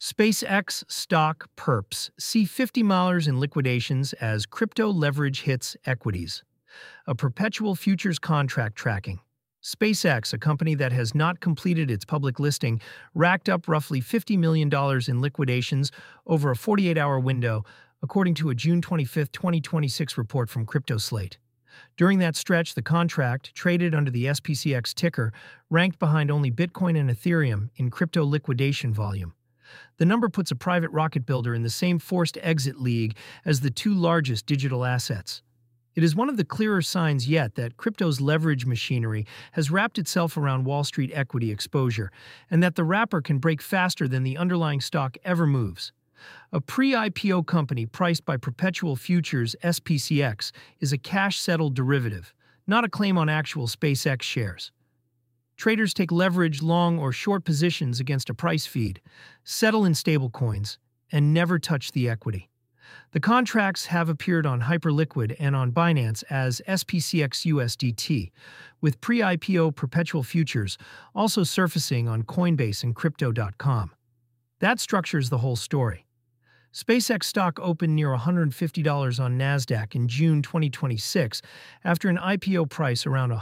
SpaceX stock perps see 50 milers in liquidations as crypto leverage hits equities. A perpetual futures contract tracking. SpaceX, a company that has not completed its public listing, racked up roughly $50 million in liquidations over a 48-hour window, according to a June 25, 2026 report from CryptoSlate. During that stretch, the contract, traded under the SPCX ticker, ranked behind only Bitcoin and Ethereum in crypto liquidation volume. The number puts a private rocket builder in the same forced exit league as the two largest digital assets. It is one of the clearer signs yet that crypto's leverage machinery has wrapped itself around Wall Street equity exposure, and that the wrapper can break faster than the underlying stock ever moves. A pre-IPO company priced by Perpetual Futures SPCX is a cash-settled derivative, not a claim on actual SpaceX shares. Traders take leverage long or short positions against a price feed, settle in stablecoins, and never touch the equity. The contracts have appeared on Hyperliquid and on Binance as SPCX USDT, with pre-IPO perpetual futures also surfacing on Coinbase and Crypto.com. That structures the whole story. SpaceX stock opened near $150 on Nasdaq in June 2026 after an IPO price around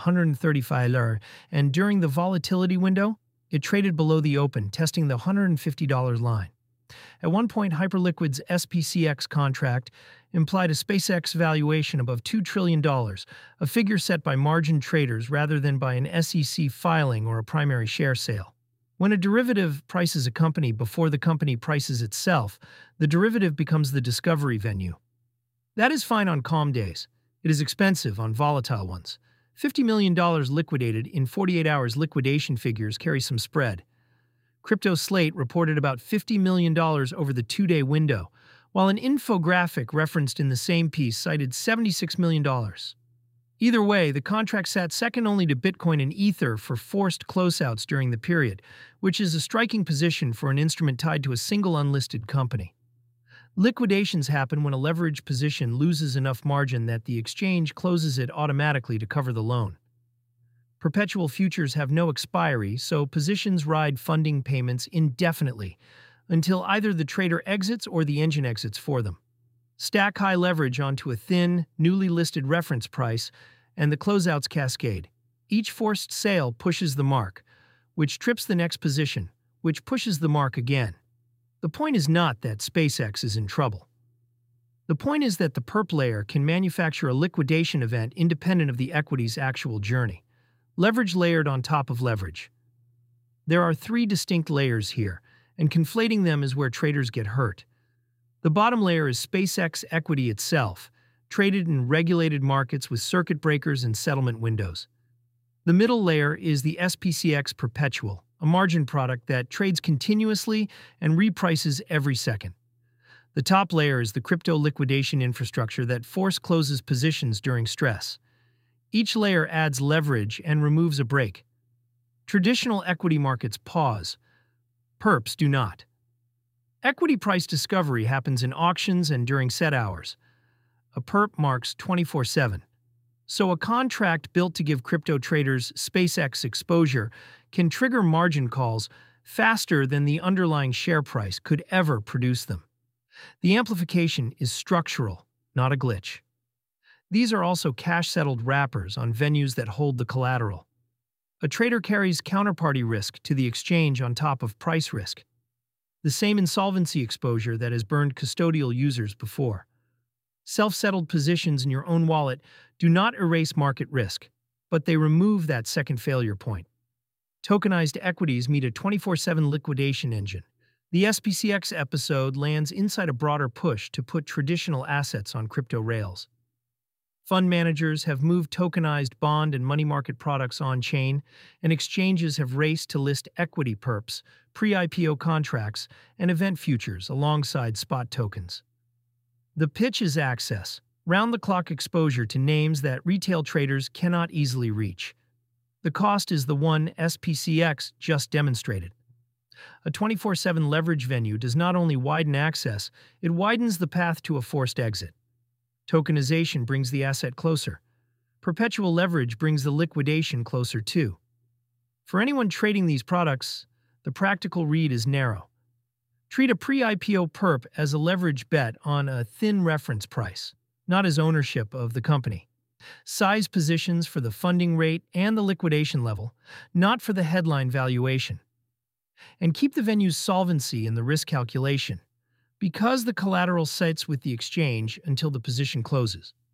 $135, and during the volatility window, it traded below the open, testing the $150 line. At one point, Hyperliquid's SPCX contract implied a SpaceX valuation above $2 trillion, a figure set by margin traders rather than by an SEC filing or a primary share sale. When a derivative prices a company before the company prices itself, the derivative becomes the discovery venue. That is fine on calm days. It is expensive on volatile ones. $50 million liquidated in 48 hours liquidation figures carry some spread. CryptoSlate reported about $50 million over the two-day window, while an infographic referenced in the same piece cited $76 million. Either way, the contract sat second only to Bitcoin and Ether for forced closeouts during the period, which is a striking position for an instrument tied to a single unlisted company. Liquidations happen when a leveraged position loses enough margin that the exchange closes it automatically to cover the loan. Perpetual futures have no expiry, so positions ride funding payments indefinitely, until either the trader exits or the engine exits for them. Stack high leverage onto a thin, newly listed reference price, and the closeouts cascade. Each forced sale pushes the mark, which trips the next position, which pushes the mark again. The point is not that SpaceX is in trouble. The point is that the perp layer can manufacture a liquidation event independent of the equity's actual journey. Leverage layered on top of leverage. There are three distinct layers here, and conflating them is where traders get hurt. The bottom layer is SpaceX equity itself, traded in regulated markets with circuit breakers and settlement windows. The middle layer is the SPCX Perpetual, a margin product that trades continuously and reprices every second. The top layer is the crypto liquidation infrastructure that force closes positions during stress. Each layer adds leverage and removes a break. Traditional equity markets pause. Perps do not. Equity price discovery happens in auctions and during set hours. A perp marks 24/7. So a contract built to give crypto traders SpaceX exposure can trigger margin calls faster than the underlying share price could ever produce them. The amplification is structural, not a glitch. These are also cash-settled wrappers on venues that hold the collateral. A trader carries counterparty risk to the exchange on top of price risk. The same insolvency exposure that has burned custodial users before. Self-settled positions in your own wallet do not erase market risk, but they remove that second failure point. Tokenized equities meet a 24/7 liquidation engine. The SPCX episode lands inside a broader push to put traditional assets on crypto rails. Fund managers have moved tokenized bond and money market products on-chain, and exchanges have raced to list equity perps, pre-IPO contracts, and event futures alongside spot tokens. The pitch is access, round-the-clock exposure to names that retail traders cannot easily reach. The cost is the one SPCX just demonstrated. A 24/7 leverage venue does not only widen access, it widens the path to a forced exit. Tokenization brings the asset closer. Perpetual leverage brings the liquidation closer too. For anyone trading these products, the practical read is narrow. Treat a pre-IPO perp as a leverage bet on a thin reference price, not as ownership of the company. Size positions for the funding rate and the liquidation level, not for the headline valuation. And keep the venue's solvency in the risk calculation, because the collateral sits with the exchange until the position closes.